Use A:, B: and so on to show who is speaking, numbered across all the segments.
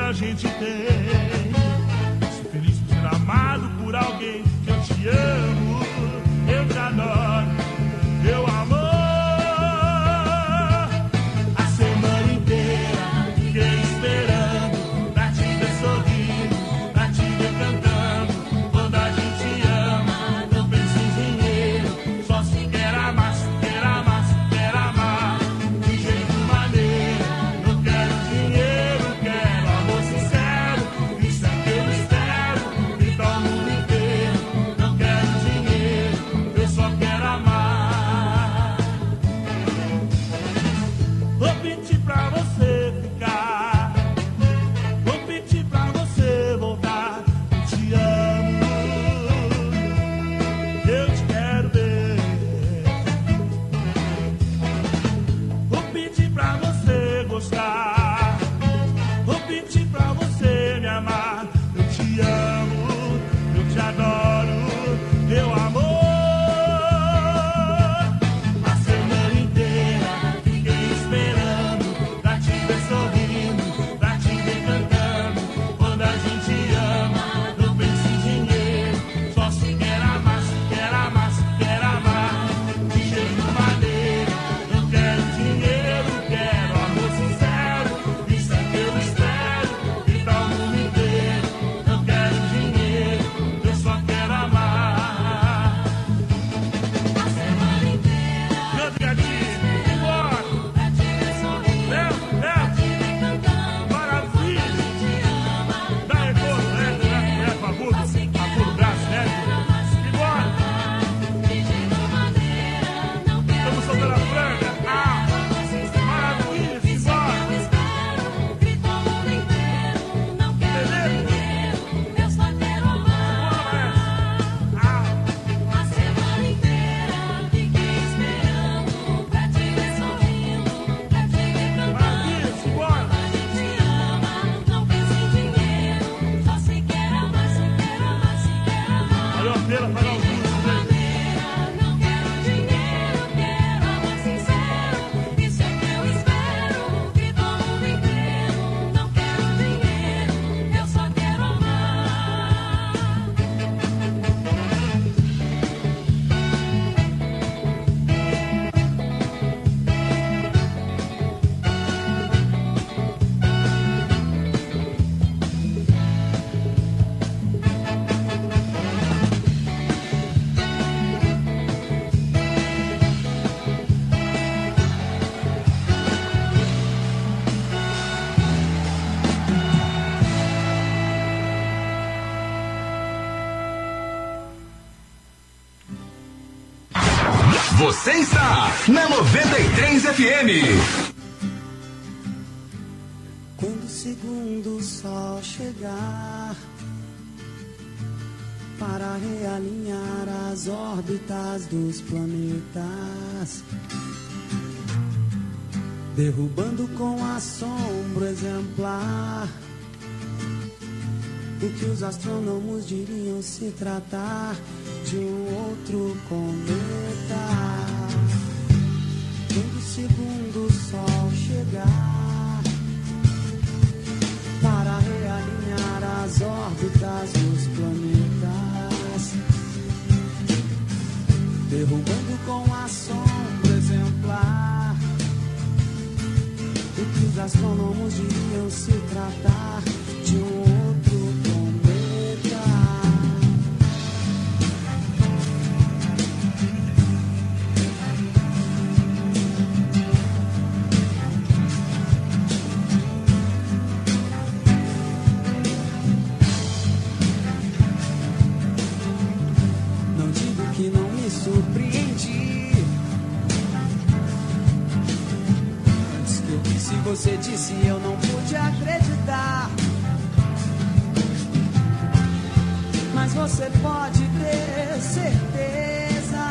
A: a gente tem. Sou feliz por ser amado por alguém que eu te amo, eu te adoro, meu amor. A semana inteira fiquei esperando pra te ver sorrindo, pra te ver cantando. Quando a gente ama, não pensa em dinheiro, só se quer amar, se quer amar, se quer amar. De jeito maneiro, não quero dinheiro, quero amor sincero. Isso é que eu espero, então o mundo inteiro. Não quero dinheiro, eu só quero amar. Vou pedir pra você ficar, vou pedir pra você voltar. Eu te amo, eu te quero ver. Vou pedir pra você gostar, vou pedir pra você me amar. Eu te amo, eu te adoro, meu amor. A semana inteira fiquei esperando pra te ver sorrindo, pra te ver cantando. Quando a gente ama, não pensa em dinheiro, só se quer amar, se quer amar, se quer amar. De jeito maneiro, não quero dinheiro, quero amor sincero. Isso é que eu espero, então o mundo inteiro. Não quero dinheiro, eu só quero amar. A semana inteira canta, gatinho, bora. Pra te ver sorrindo, pra te ver cantando. Maravilha. Dá retorno, né? Fabulo, Fabulo Braço, né? E bora. Estamos soltando a franga. Ah, maravilha, simbora. Valeu a pena pagar o curso, né?
B: Não quero dinheiro, quero amor sincero. Isso é que eu espero, grita o mundo inteiro. Não quero dinheiro, eu só quero amar.
C: Você está na 93 FM.
D: Quando o segundo sol chegar para realinhar as órbitas dos planetas, derrubando com assombro exemplar o que os astrônomos diriam se tratar de um outro cometa. Quando o segundo sol chegar para realinhar as órbitas dos planetas, derrubando com assombro exemplar o que os astrônomos diriam se tratar de um outro cometa. Não digo que não me surpreendi. Antes que eu disse, você disse, eu não pude acreditar. Mas você pode ter certeza,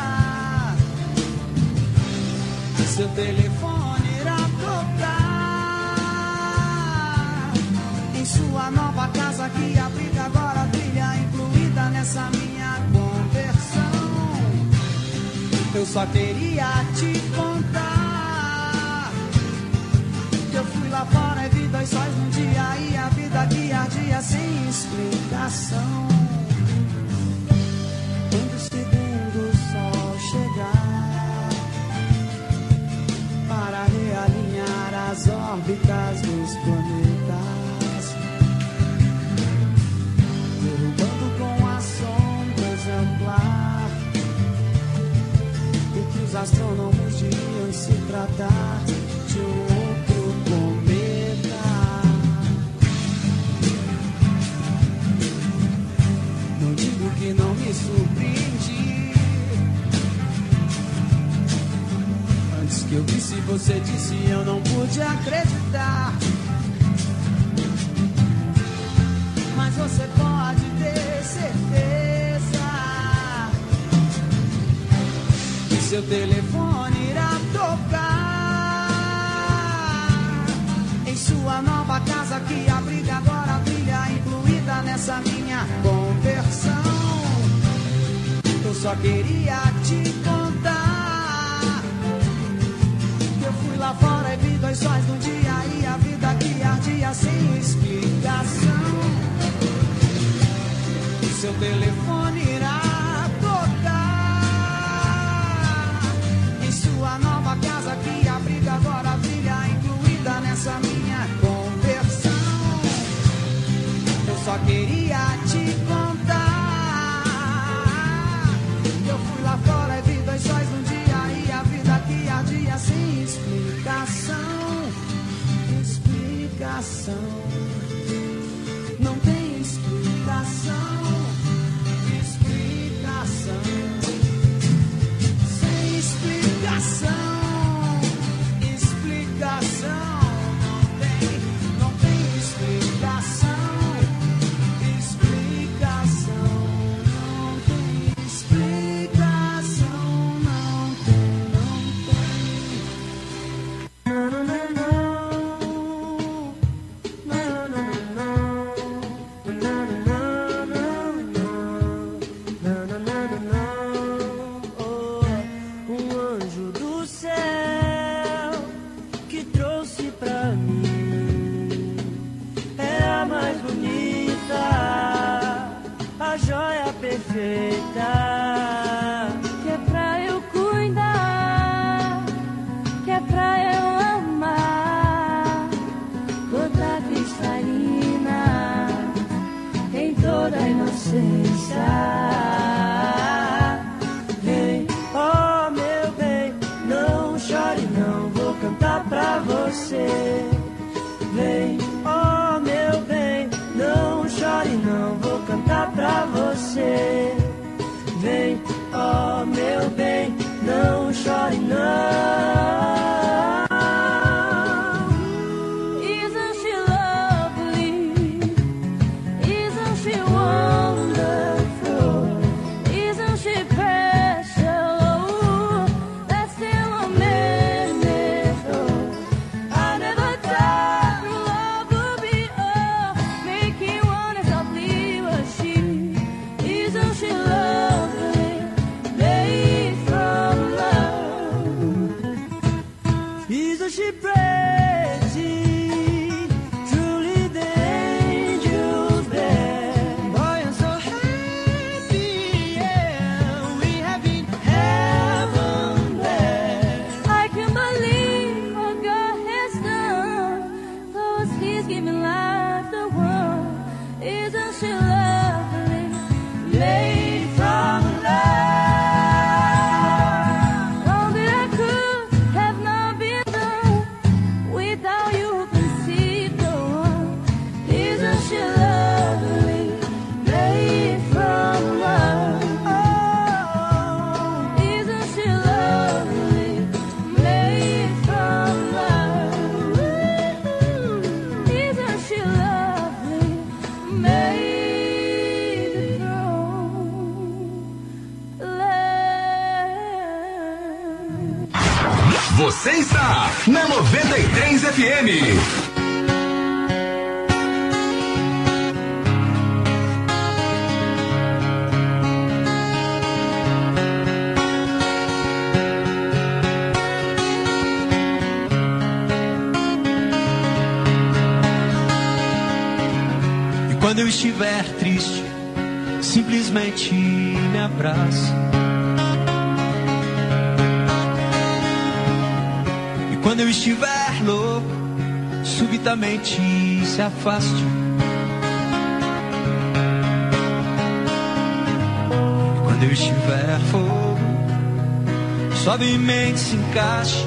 D: seu telefone irá tocar em sua nova casa que abriga agora a trilha incluída nessa minha conversão. Eu só queria te contar que eu fui lá fora e vi 2 sóis num dia e a vida aqui explicação. Quando o segundo sol chegar para realinhar as órbitas dos planetas, derrubando com a sombra exemplar o que os astrônomos diriam se tratar de um outro cometa. Não digo que não me surpreendi. Antes que eu visse, você disse, eu não pude acreditar. Mas você pode ter certeza que seu telefone irá tocar em sua nova casa que abriga agora a trilha incluída nessa minha conversão. Eu só queria te contar que eu fui lá fora e vi dois sóis no dia e a vida que ardia sem explicação. Seu telefone irá tocar em sua nova casa que abriga agora a trilha incluída nessa minha conversão. Eu só queria te contar que eu fui lá fora e vi dois sóis num dia e a vida que ardia sem explicação. Explicação. Não tem explicação. Sem explicação, explicação, não tem explicação, explicação, não tem explicação, não tem.
B: Que é pra eu cuidar, que é pra eu amar, toda cristalina, em toda a inocência. Vem, oh meu bem, não chore não, vou cantar pra você. Vem, oh meu bem, não chore não, vou cantar pra você. Vem, oh meu bem, não chore não. Isn't she lovely? Isn't she wonderful? Isn't she special? That's still a minute. I never thought love would be make you wanna stop leave a she. Isn't she lovely? Isn't she pretty? Truly the angels there. Boy, I'm so happy, yeah. We have been heaven there. I can't believe what God has done. Cause He's given life the world. Isn't she lovely? Made from love.
C: Você está na 93 FM.
E: Quando eu estiver triste, simplesmente me abrace. E quando eu estiver louco, subitamente se afaste. E quando eu estiver fogo, suavemente se encaixe.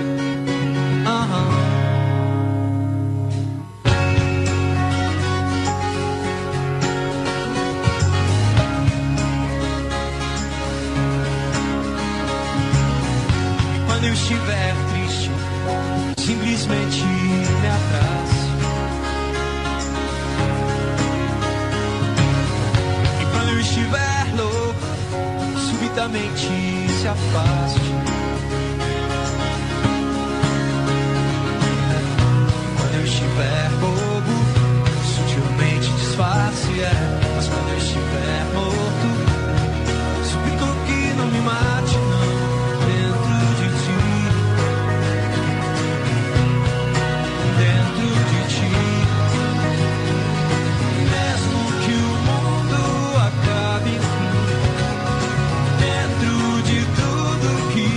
E: Quando eu estiver triste, simplesmente me abrace. E quando eu estiver louco, subitamente se afaste. E quando eu estiver bobo, sutilmente disfarce, Mas quando eu estiver morto, suplico que não me mate, não. Dentro de tudo que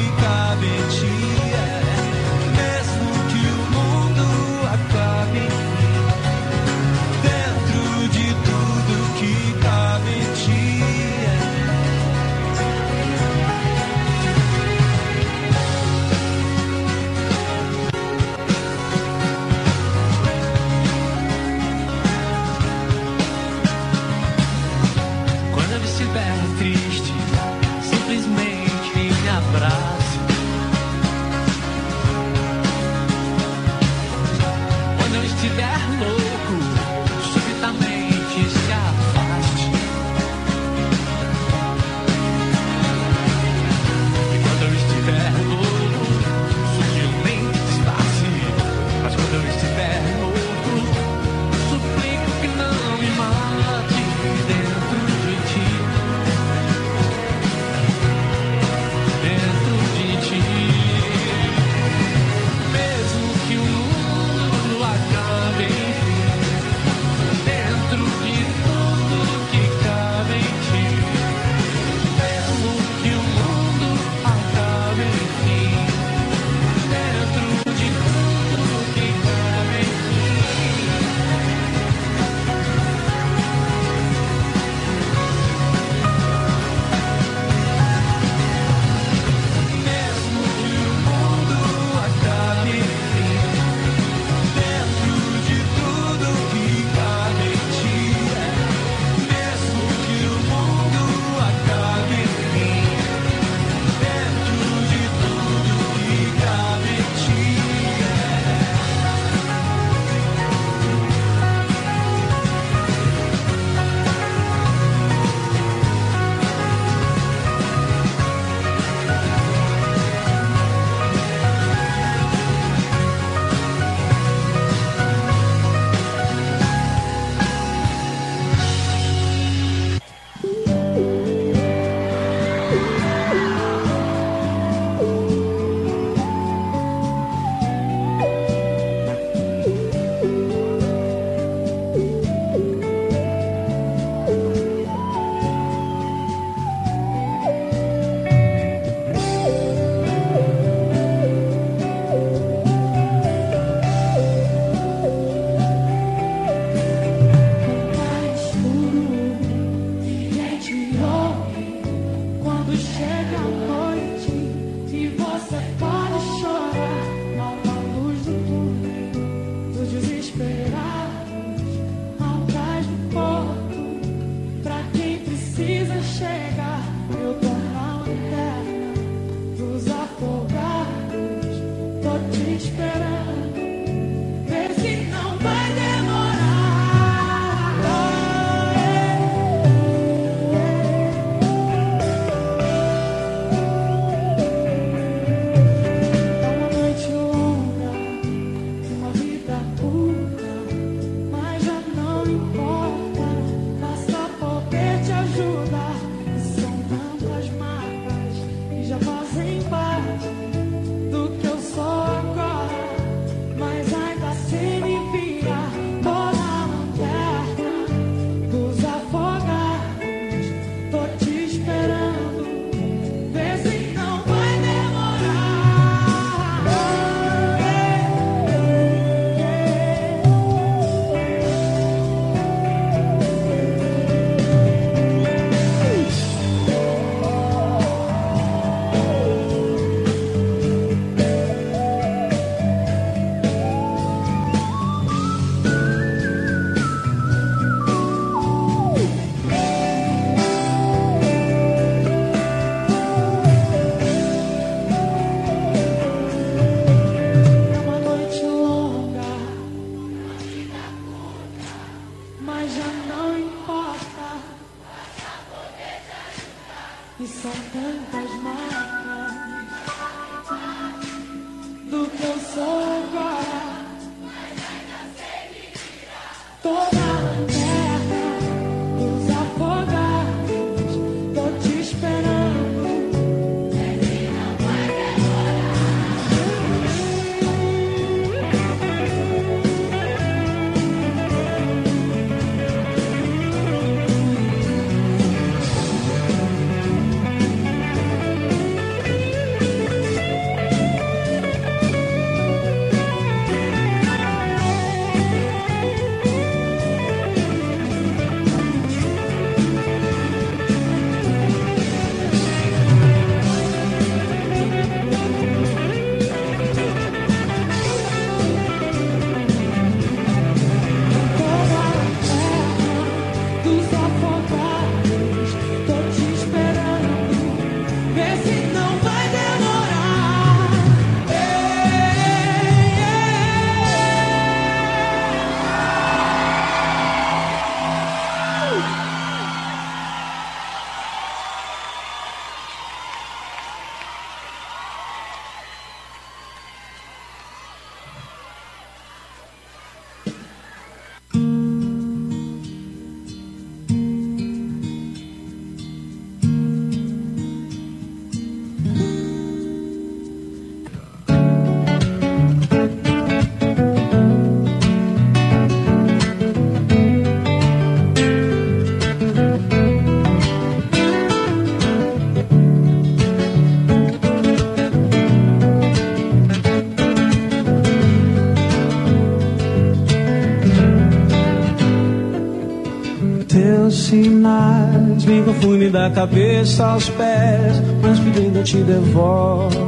F: sinais me confundem da cabeça aos pés, mas por dentro eu te devoro.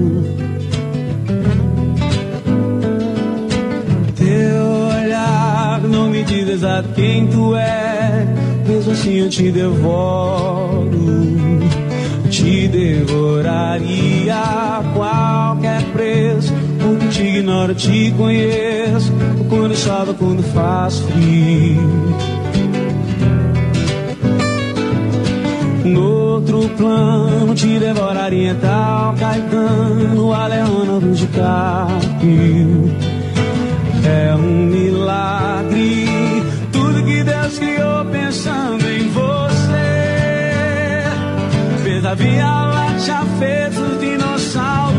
F: Teu olhar não me diz exato quem tu é, mesmo assim eu te devoro. Te devoraria a qualquer preço, porque te ignoro, te conheço, quando chove, quando faz frio. No outro plano te devoraria tal Caetano, a Leonardo DiCaprio. É um milagre tudo que Deus criou pensando em você. Fez a Via Láctea, fez os dinossauros,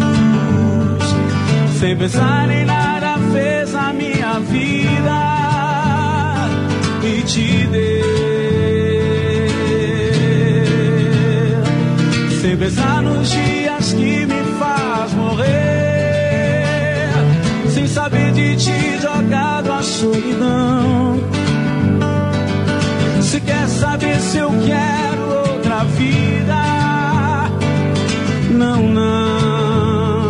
F: sem pensar em nada fez a minha vida e te deu. Sem pensar nos dias que me faz morrer, sem saber de ti jogado a solidão. Se quer saber se eu quero outra vida, não, não.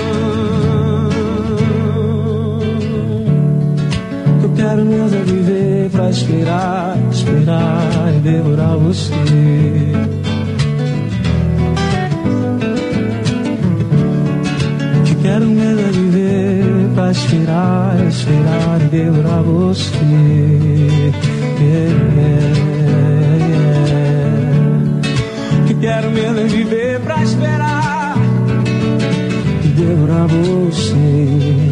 F: Eu quero mesmo é viver pra esperar, esperar e devorar você. Quero mesmo é viver pra esperar, esperar e devorar você. Que quero mesmo é viver pra esperar e devorar você.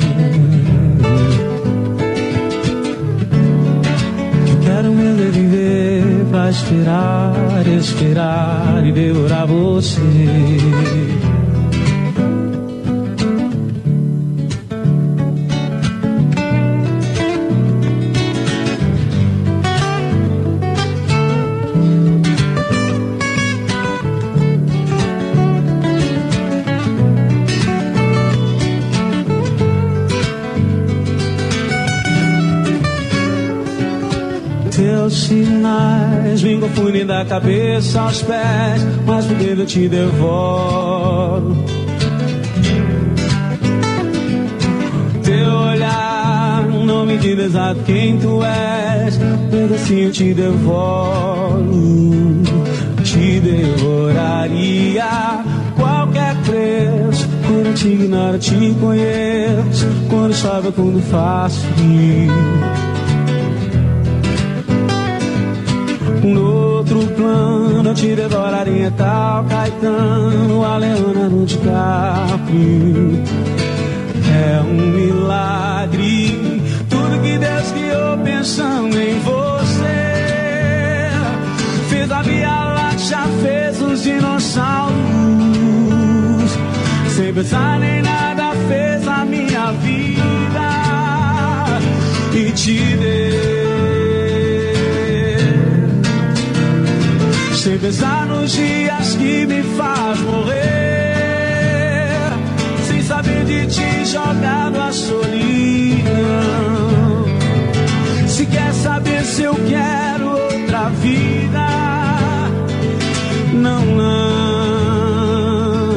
F: Que quero mesmo é viver pra esperar, esperar e devorar você. Sinais me confundem da cabeça aos pés, mas por dentro eu te devoro. Teu olhar não me diz exato quem tu és, mas assim eu te devoro. Te devoraria a qualquer preço, quando eu te ignoro, te conheço, quando chove, quando faz frio. No outro plano eu te devoraria tal Caetano, a Leonardo DiCaprio. É um milagre tudo que Deus criou pensando em você. Fez a Via Láctea, fez os dinossauros, sem pensar nem nada fez a minha vida e te deu. Sem pensar nos dias que me faz morrer, sem saber de ti jogado a solidão. Se quer saber se eu quero outra vida, não, não.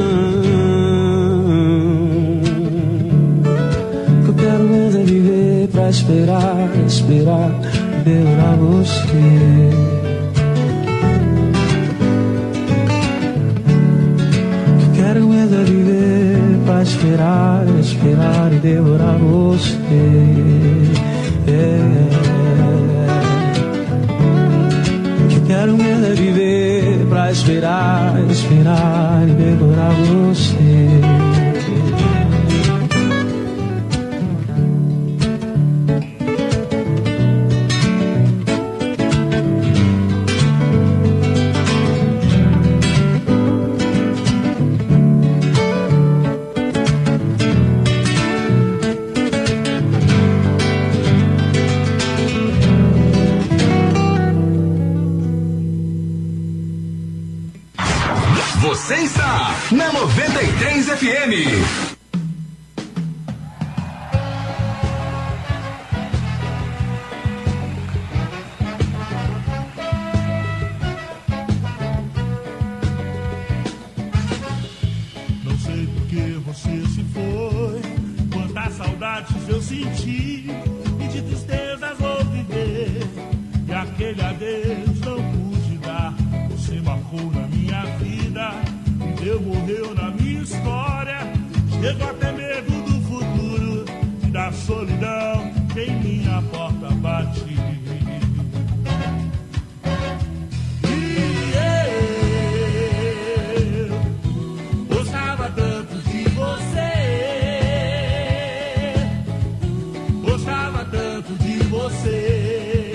F: O que eu quero mesmo é viver pra esperar, esperar, devorar você. Quero mesmo é viver pra esperar, esperar e devorar você. Que quero mesmo é viver pra esperar, esperar e devorar você.
C: Você está na 93 FM.
A: eu senti e de tristezas vou viver. E aquele adeus não pude dar. Você marcou na minha vida e Deus morreu na minha história. Chego até medo do futuro e da solidão que em minha porta bate. E eu gostava tanto de você, gostava tanto de você.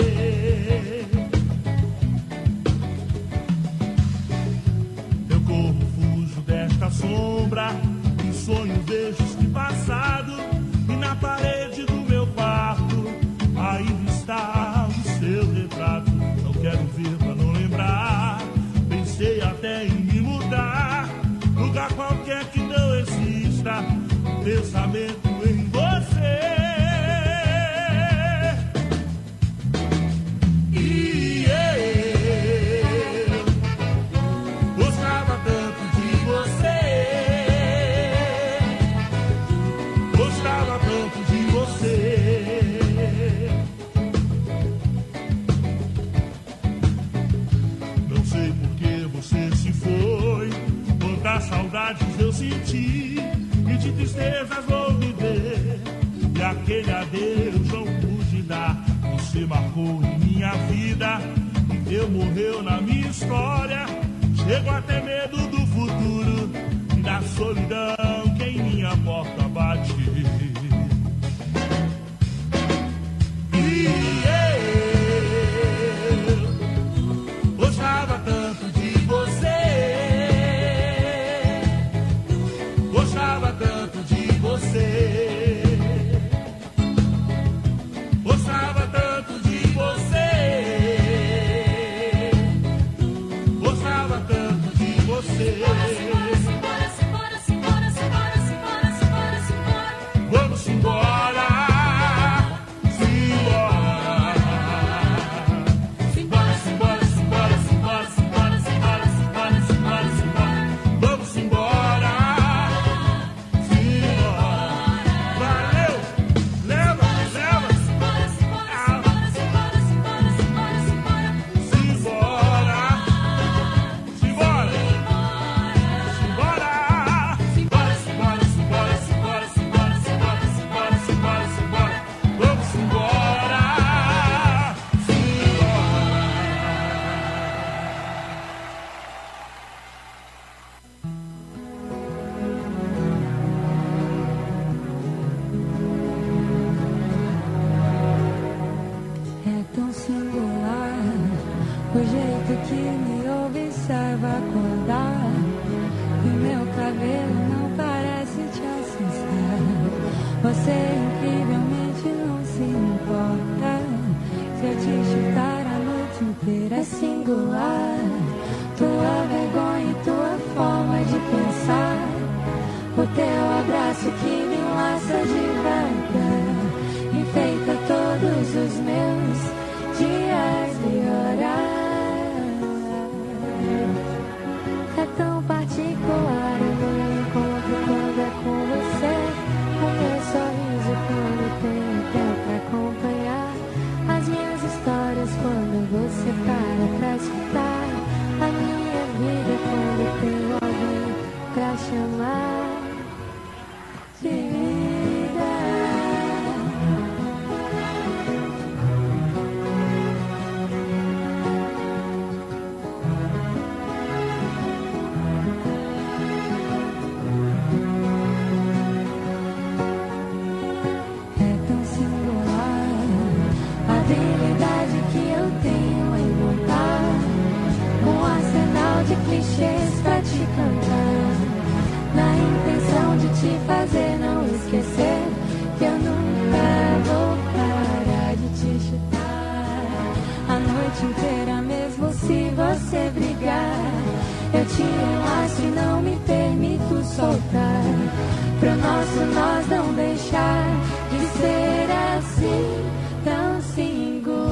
A: Eu corro, fujo desta sombra e sonho vejo este passado. E na parede do meu quarto ainda está o seu retrato. Não quero ver pra não lembrar. Pensei até em me mudar, lugar qualquer que não exista pensamento em você. E eu gostava tanto de você, gostava tanto de você. Não sei por que você se foi, quantas saudades eu senti e de tristezas vou viver. E aquele adeus não pude dar. Você marcou em minha vida e Deus morreu na minha história. Chego até medo do futuro e da solidão que em minha porta bate. E eu gostava tanto de você, gostava tanto de você, gostava tanto de você, gostava tanto de você. Vamos embora, simbora. Simbora, simbora, simbora, simbora, simbora, simbora, simbora, simbora, simbora. Vamos embora, simbora. Valeu, leva, leva. Simbora, simbora, simbora, simbora, simbora, simbora. Simbora, simbora, simbora. Simbora, simbora, simbora, simbora, simbora, simbora, simbora, simbora, simbora. Vamos embora, simbora.
B: É tão singular o jeito que me observa acordar. E meu cabelo não parece te assustar. Você incrivelmente não se importa. Se eu te chutar a noite inteira é singular. Tua vergonha e tua forma de pensar. O teu abraço que me laça devagar. Enfeita todos os meus dias de orar. É tão particular o meu encontro quando é com você. O meu sorriso quando tenho tempo pra acompanhar. As minhas histórias quando você para pra escutar. A minha vida quando tenho alguém pra chamar de vida. É tão singular a habilidade que eu tenho em montar um arsenal de clichês pra te cantar, na intenção de te fazer não esquecer que eu nunca vou parar de te chutar a noite inteira, mesmo se você brigar. Eu te enlaço e não me permito soltar, pro nosso nós não deixar de ser assim tão singular.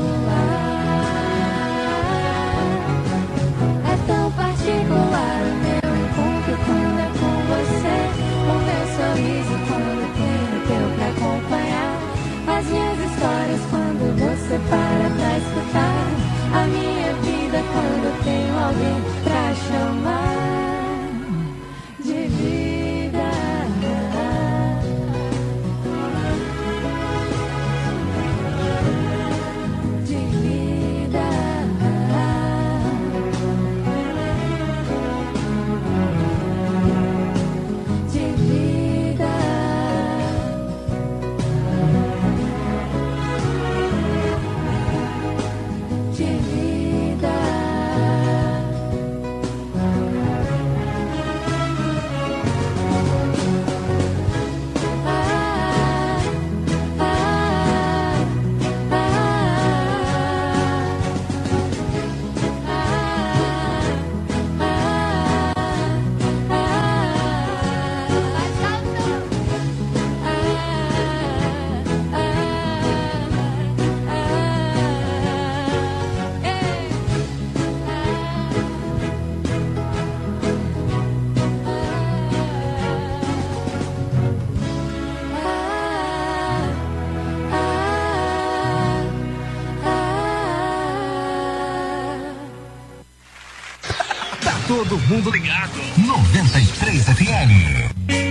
C: todo mundo ligado. 93 FM.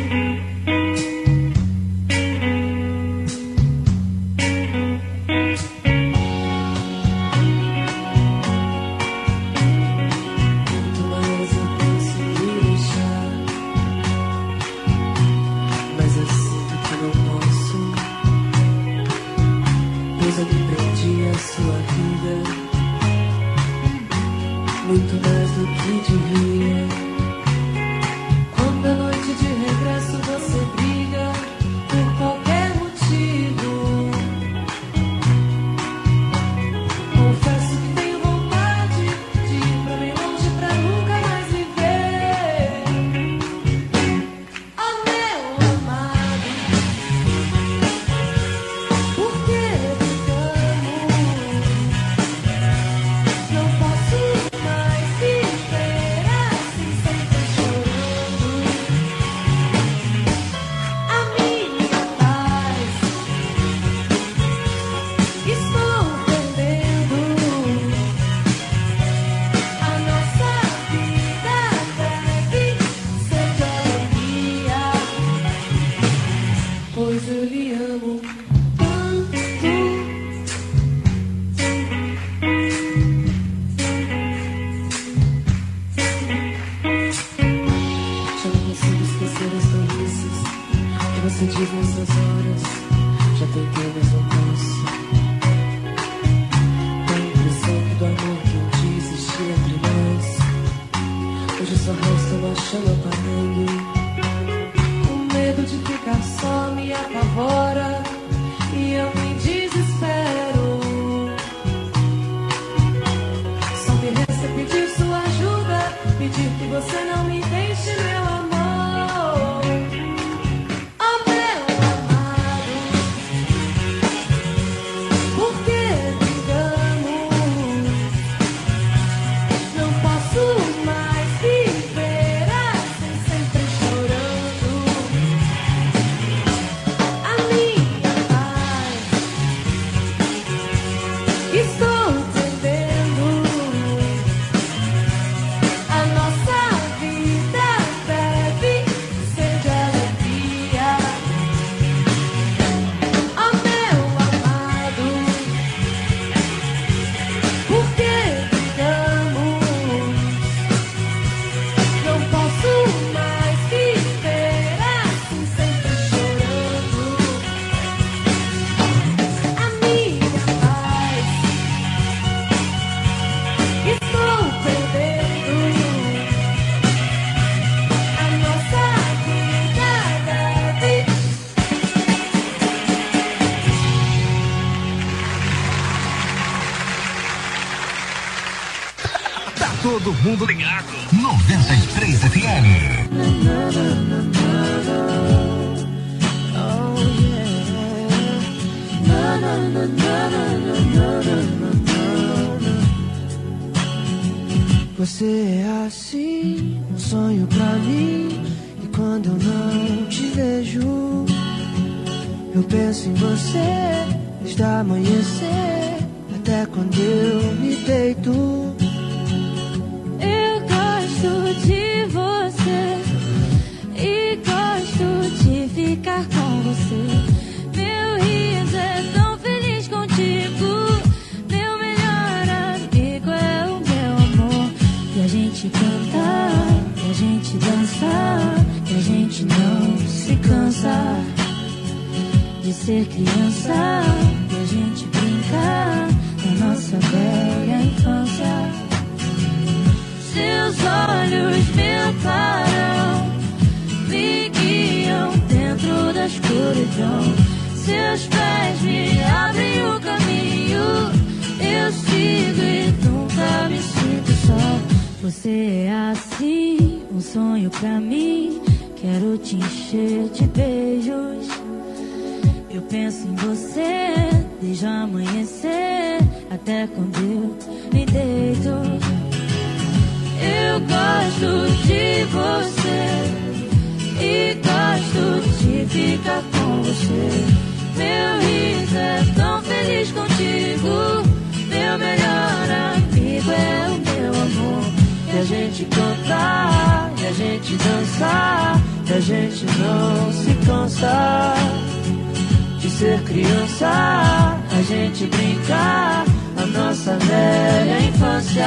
G: Muito mais do que devia. Quando a noite de regresso você briga por qualquer motivo, confesso que tenho vontade de ir pra bem longe pra nunca mais viver. Oh meu amado, por que brigamos? Não posso mais viver assim, sempre chorando. A minha paz estou perdendo. A nossa vida deve ser de alegria, pois eu lhe amo tanto. Já não consigo esquecer as tolices que você diz nessas horas. Já tentei, mas não posso. Tenho a impressão que do amor que um dia existia entre nós, hoje só resta uma chama apagando. O medo de ficar só me apavora e eu me desespero. Só me resta pedir sua ajuda, pedir que você não me deixe, meu amor. Oh meu amado, por que brigamos? Não posso mais viver assim, sempre chorando. A minha paz estou perdendo. A nossa vida deve ser de alegria. Oh meu amado, por que brigamos? Não posso mais viver assim, sempre chorando. A minha paz estou perdendo. A nossa vida deve.
C: Tá todo mundo ligado. 93 FM.
D: Você é assim, um sonho pra mim. E quando eu não te vejo, eu penso em você desde amanhecer até quando eu me deito.
B: Eu gosto de você e gosto de ficar com você. Meu riso é tão feliz contigo. Meu melhor amigo é o meu amor. E a gente canta, e a gente dança, e a gente não se cansa de ser criança. E a gente brinca na nossa velha infância. Seus olhos me param, me guiam dentro da escuridão. Seus pés me abrem o caminho. Eu sigo e nunca me sinto só. Você é assim, um sonho pra mim. Quero te encher de beijos. Eu penso em você desde o amanhecer até quando eu me deito. Eu gosto de você e gosto de ficar com você. Meu riso é tão feliz contigo. Meu melhor amigo é o meu amor. E a gente canta
G: não se cansa de ser criança, a gente brincar a nossa velha infância.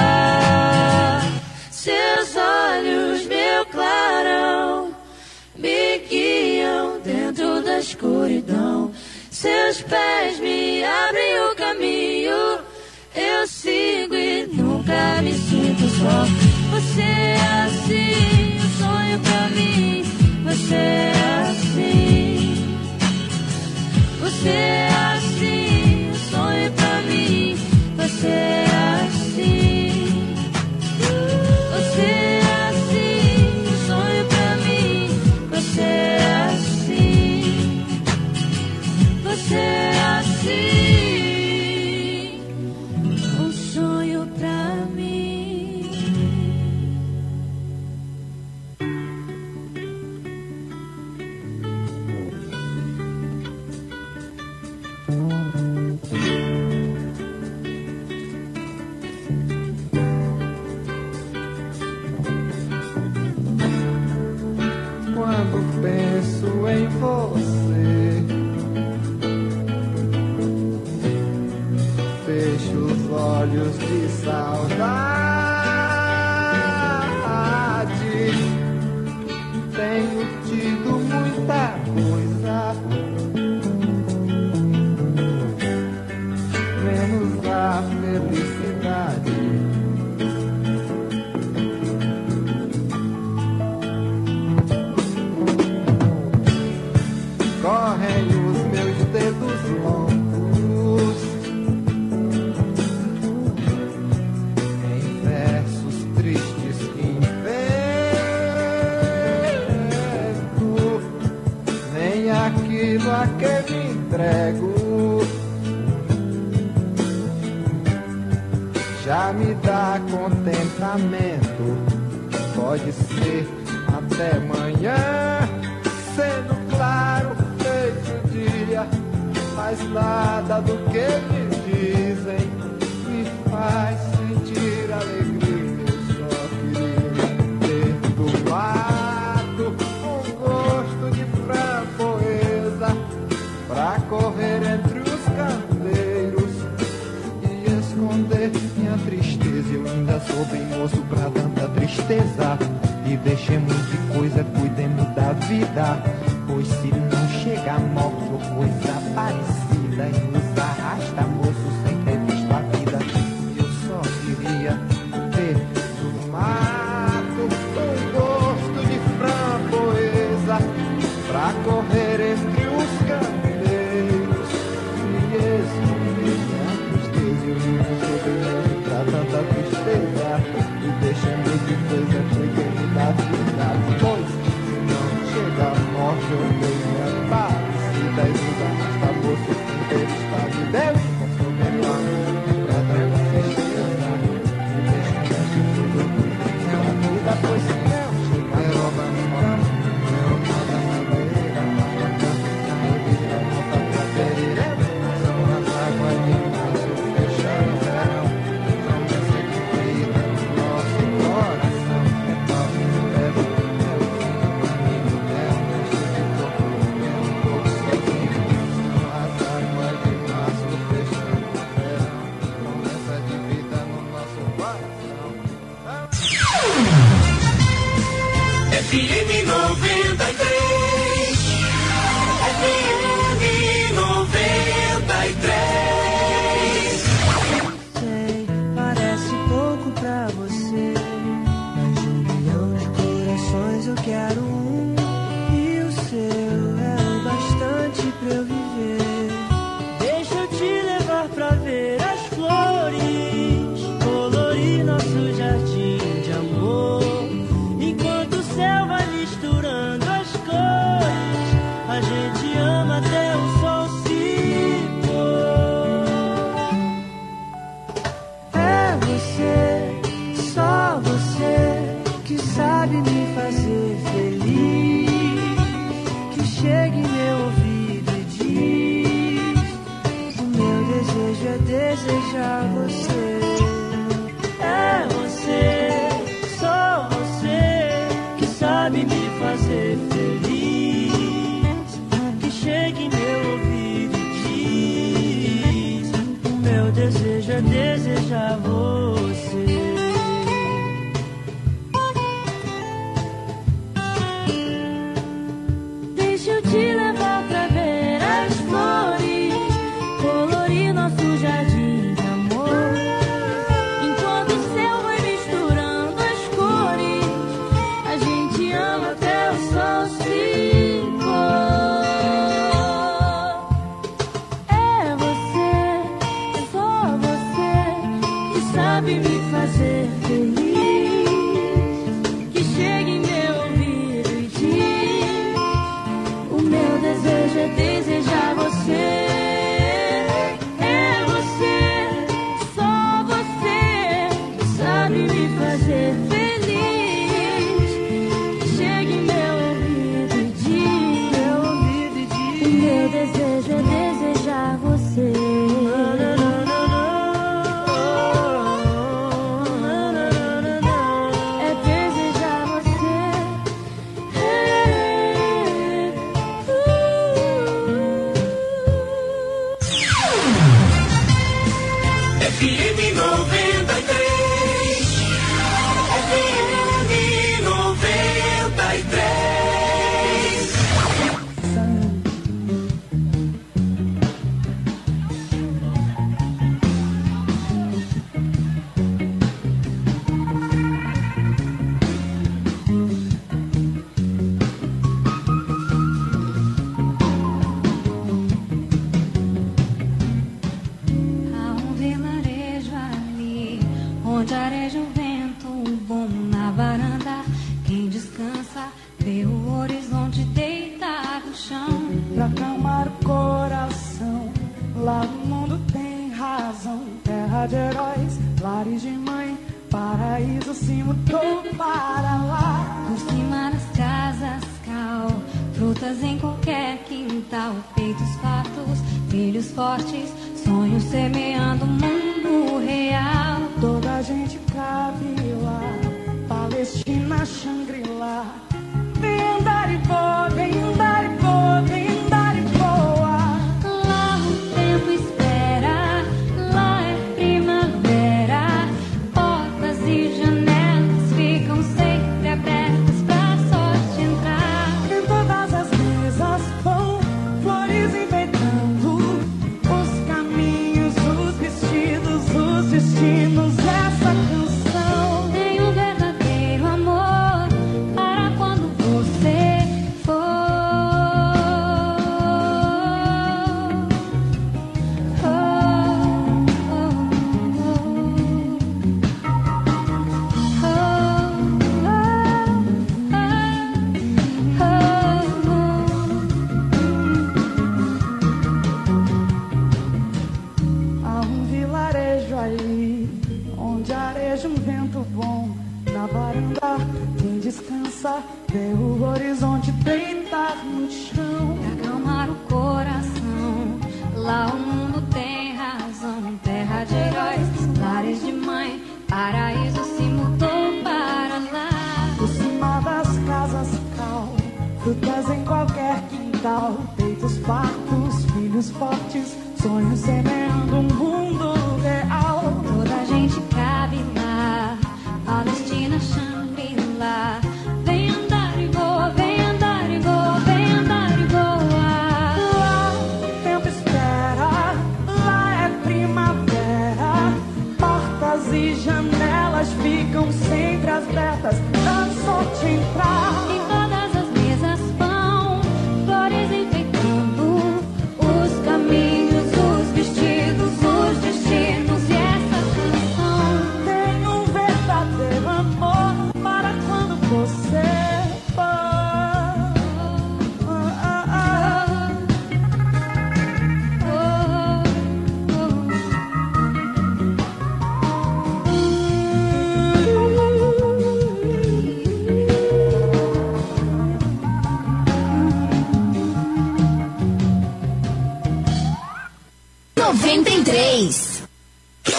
G: Seus olhos, meu clarão, me guiam dentro da escuridão. Seus pés me abrem o caminho, eu sigo e nunca me sinto só. Você é assim, um sonho pra mim. Você é assim. Você é assim, um sonho pra mim. Você é assim. Você é assim, um sonho pra mim. Você é assim. Você é assim, um sonho pra mim.
E: Quando penso em você, fecho os olhos de saudade. Tenho tido muita coisa, menos a felicidade. Correm os meus dedos longos em versos tristes que invento, nem aquilo a que me entrego já me dá contentamento. Pode ser até amanhã, sendo claro, feito dia, mas nada do que me dizem me faz sentir alegria. Eu só queria ter do lado um gosto de framboesa pra correr entre os candeiros e esconder minha tristeza. Eu ainda sou bem moço pra tanta tristeza. E deixemos de coisa, cuidemos da vida, pois se não chega a morte ou coisa parecida e nos arrasta, moço, sem ter visto a vida. Eu só queria ter do mato um gosto de framboesa pra correr entre os candeiros e esconder minha tristeza. Eu não sou bem pra tanta tristeza. E deixemos de coisa, cuidemos da vida, pois se não chega a morte ou coisa parecida e nos arrasta, moço, sem ter estado de Deus. Eu sou melhor pra tanta tristeza. E deixemos de coisa, cuidemos da vida, pois se não chega a morte ou coisa
A: FM 93, FM 93.
G: Sei, parece pouco pra você, mas de 1 milhão de corações eu quero um, e o seu é o bastante pra eu viver. Deixa eu te levar pra ver as flores, colorir nosso jardim de amor. Enquanto o céu vai misturando as cores, a gente ama até o sol se pôr. É você, só você, que sabe me fazer feliz, que chega em meu ouvido e diz: o meu desejo é desejar você. É você, só você, que sabe me fazer feliz,
H: é desejar você.
B: Deixa eu te levar pra ver as flores, colorir nosso jardim de amor. Enquanto o céu vai misturando as cores, a gente ama até o sol se pôr. É você, é só você, que sabe me fazer feliz, que chega em meu ouvido e diz: o meu desejo é desejar você. É você, só você, que sabe me fazer feliz, que chega em meu ouvido e diz: o meu desejo é desejar você. É desejar você.
A: FM 93. FM 93.
B: Há um vilarejo ali, onde areja o vento bom na varanda. Quem descansa vê o horizonte deitado no chão.
D: Pra acalmar o coração, lá no mundo tem razão. Terra de heróis, lares de mãe, paraíso se mudou para lá.
B: Por cima das casas, cal, frutas em qualquer quintal, peitos fartos, filhos fortes, sonhos semeando o mundo real.
D: Toda a gente cabe lá, Palestina, Shangri-La. Vem andar e voa, vem andar e voa, vem andar e voa.
B: Lá o tempo espera, lá é primavera. Portas e janelas ficam sempre abertas pra sorte entrar.
D: Em todas as mesas vão flores enfeitando os caminhos, os vestidos, os destinos. Essa canção
B: Tem um verdadeiro amor para quando você
D: há um vilarejo ali, onde areja um vento bom na varanda. Quem descansa vê o horizonte deitar no chão.
B: Pra acalmar o coração, lá o mundo tem razão. Terra de heróis, lares de mãe, paraíso se mudou para lá.
D: Por cima das casas cal, frutas em qualquer quintal, peitos fartos, filhos fortes, sonhos semeando um mundo real.
B: Toda a gente cabe lá, Palestina, Shangri-La. Vem andar e voa, vem andar e voa, vem andar e voa.
D: Lá o tempo espera, lá é primavera. Portas e janelas ficam sempre abertas pra sorte entrar.
B: Em todas as mesas vão flores enfeitando os caminhos, os vestidos, os destinos. E essa canção
D: Tem um verdadeiro amor para quando você for.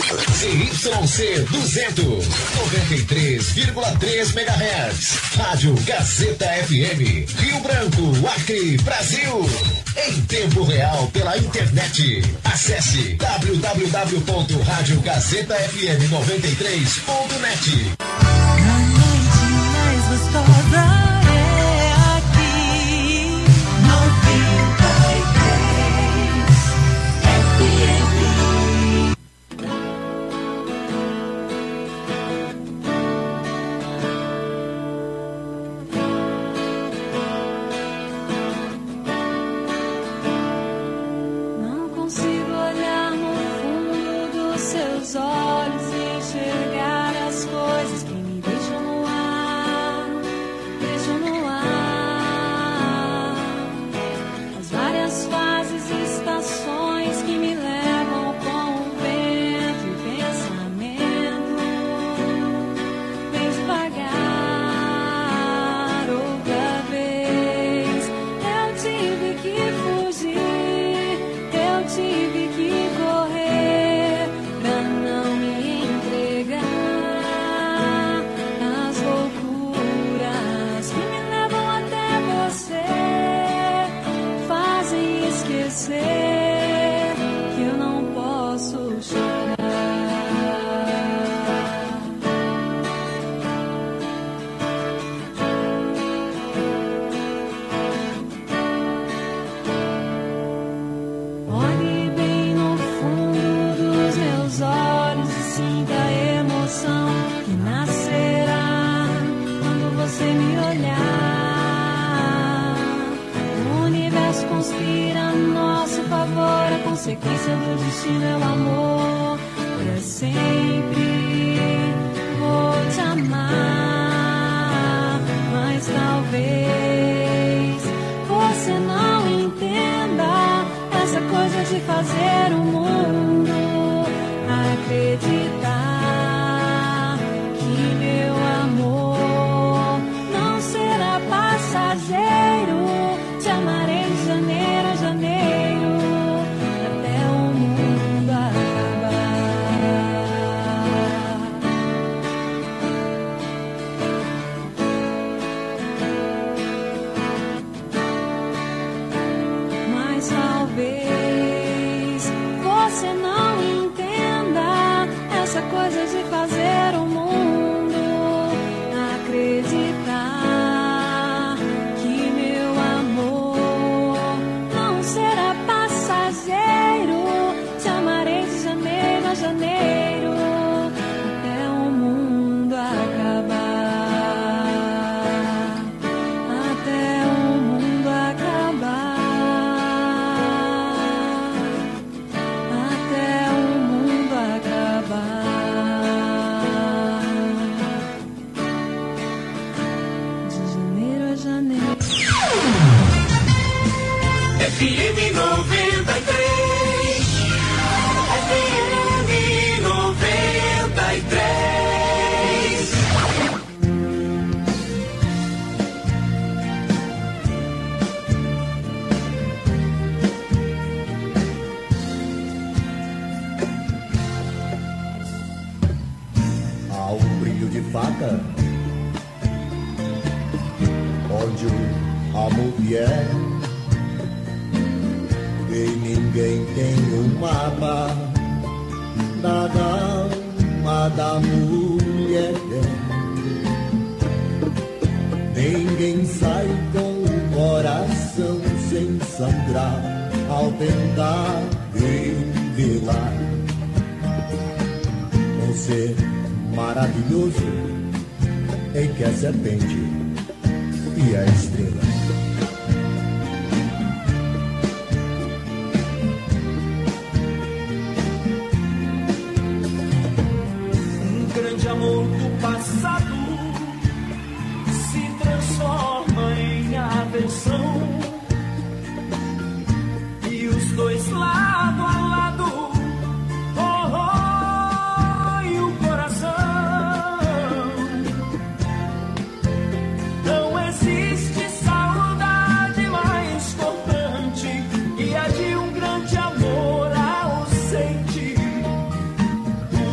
C: ZYC 200, 93,3 MHz. Rádio Gazeta FM, Rio Branco, Acre, Brasil. Em tempo real pela internet. Acesse www.radiogazetafm93.net.
B: A noite mais gostosa é aqui, 93 FM. Não consigo olhar no fundo dos seus olhos e enxergar as coisas que me deixam no ar, deixam no ar. As várias fases e estações que me levam com o vento e o pensamento. Vem devagar outra vez. Eu tive que fugir, eu tive que correr pra não me entregar às loucuras que me levam até você. Fazem esquecer que eu não posso chorar. Olhe bem no fundo dos meus olhos e sinta a emoção que nascerá quando você me olhar. O universo conspira a nosso favor, a consequência do destino é o amor. Para sempre vou te amar, mas talvez você não entenda essa coisa de fazer o mundo acreditar que meu amor não será passageiro. Te amarei de janeiro a janeiro até o mundo acabar. Mas talvez você não entenda essa coisa de fazer o mundo acreditar que meu amor não será passageiro. Te amarei de janeiro a janeiro até o mundo acabar. Até o mundo acabar. Até o mundo acabar. De janeiro a janeiro.
A: FM 93. FM 93.
E: Há um brilho de faca onde a mulher e ninguém tem um mapa da alma da mulher. Ninguém sai com o coração sem sangrar ao tentar revelar um ser maravilhoso em que a serpente e a estrela.
A: Um grande amor do passado se transforma em aversão, e os dois lado a lado corroem o coração. Não existe saudade mais cortante que a de um grande amor ausente. O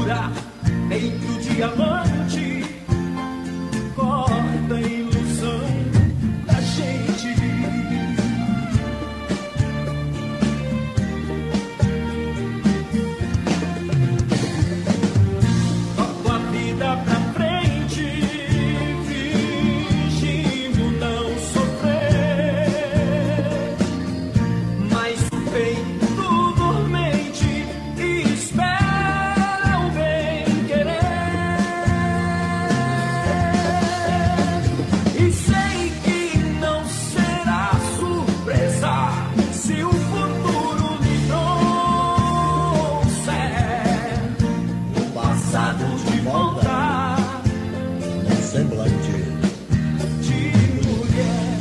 A: diamante corta a ilusão da gente. Toco a vida pra frente, fingindo não sofrer, mas o peito dormente espera o bem querer. E sei que não será surpresa se o futuro me trouxer o passado de volta
C: Um semblante.
A: de mulher,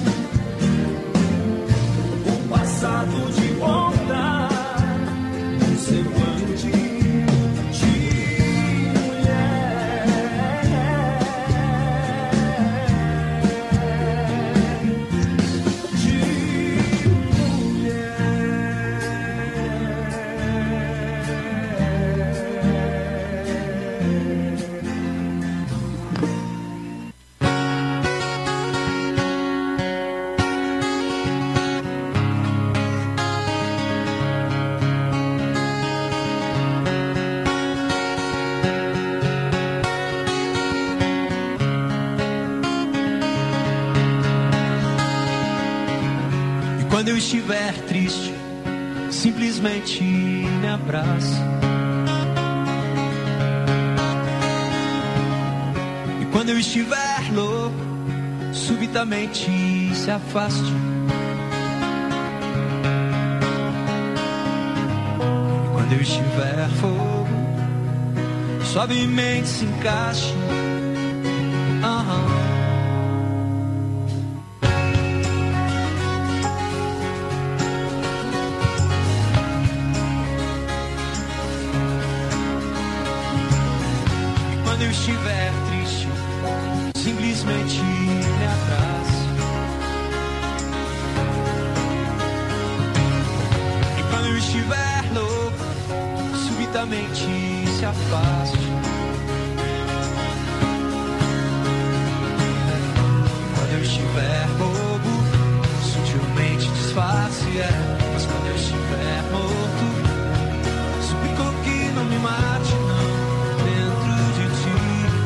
A: o passado de volta, um semblante de
F: E quando eu estiver triste, simplesmente me abraça. E quando eu estiver louco, subitamente se afaste. E quando eu estiver fogo, suavemente se encaixe. Aham. Quando eu estiver triste, simplesmente me abrace. E quando eu estiver louco, subitamente se afaste. E quando eu estiver bobo, sutilmente disfarce. Mas quando eu estiver morto, suplico que não me mate, não. Dentro de ti,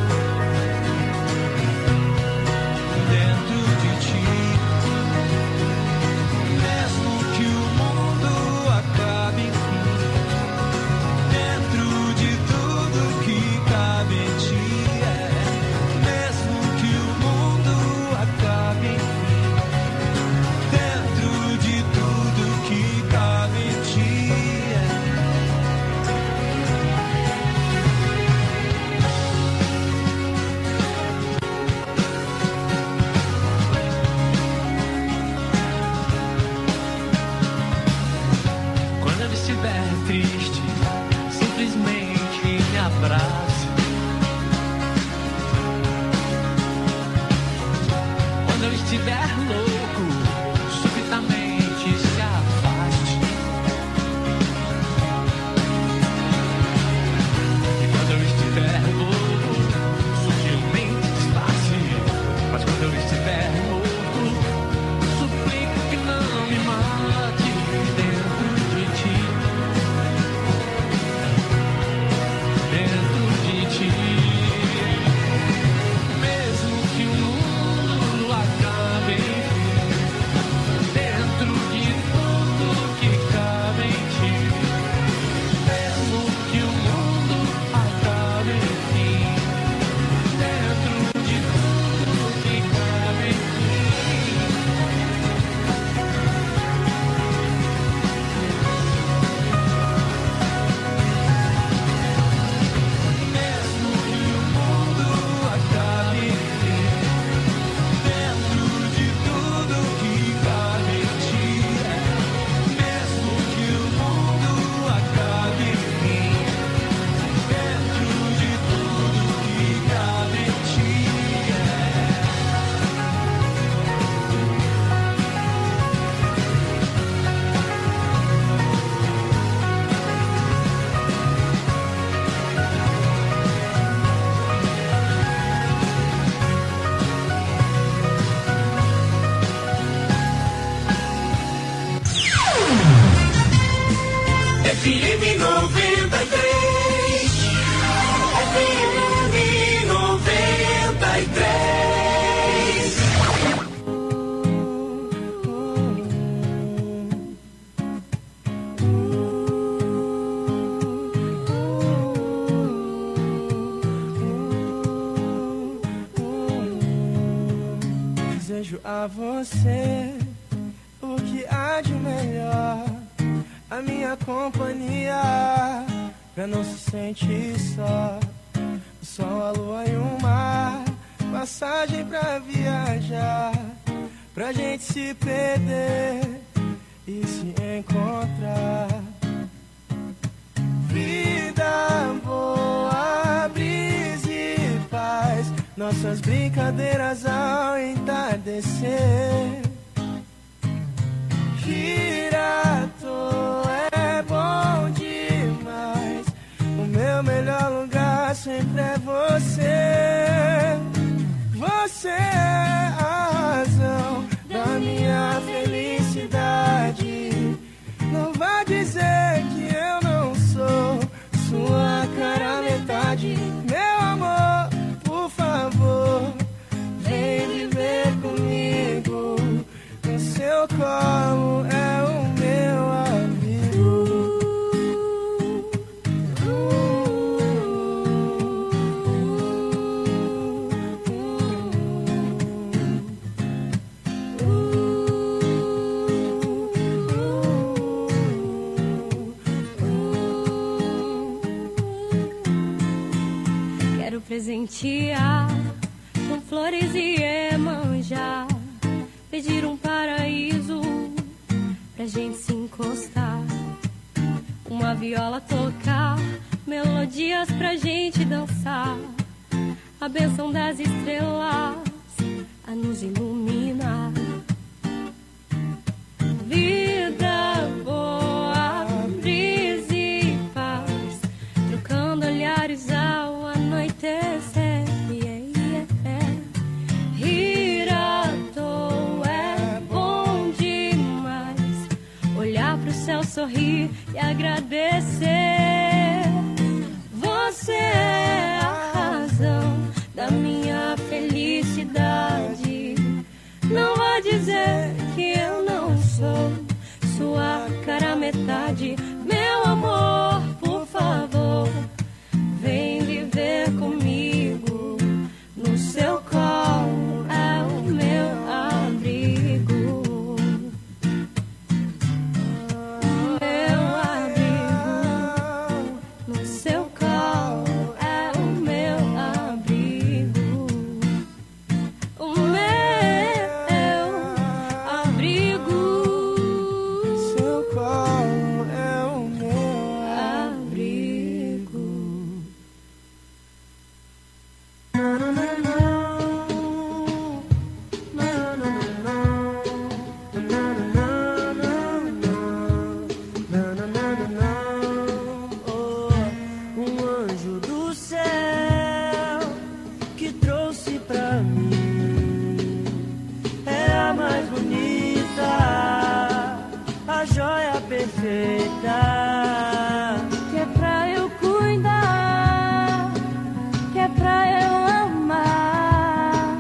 F: dentro de ti, mesmo que o mundo acabe, enfim, dentro de tudo que
H: a você o que há de melhor, a minha companhia, pra não se sentir só. O sol, a lua e o mar, passagem pra viajar, pra gente se perder e se encontrar. Vida boa, brisa e paz, nossas brincadeiras ao entardecer. Girato é bom demais, o meu melhor lugar sempre é você. Você é a razão da minha felicidade. Não vá dizer que eu não sou sua cara metade. Meu amor, por favor, vem viver comigo. No seu colo é o meu abrigo.
B: Quero presentear com flores e Iemanjá, pedir um paraíso pra gente se encostar, uma viola tocar, melodias pra gente dançar, a bênção das estrelas a nos iluminar. Vida boa, brisa e paz, trocando olhares ao anoitecer. Hirato é bom demais, olhar pro céu, sorrir e agradecer. Você é a razão da minha felicidade. Não vá dizer que eu não sou sua cara metade. Meu amor, por favor, vem viver comigo. No seu colo é o meu abrigo. Meu abrigo. No seu colo é o meu abrigo. O meu abrigo.
H: Seu colo é o meu
B: Abrigo.
H: Um anjo do céu que trouxe pra mim é a mais bonita, a joia perfeita.
B: Que é pra eu cuidar, que é pra eu amar,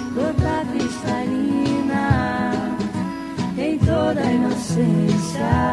B: gota cristalina, tem toda a inocência.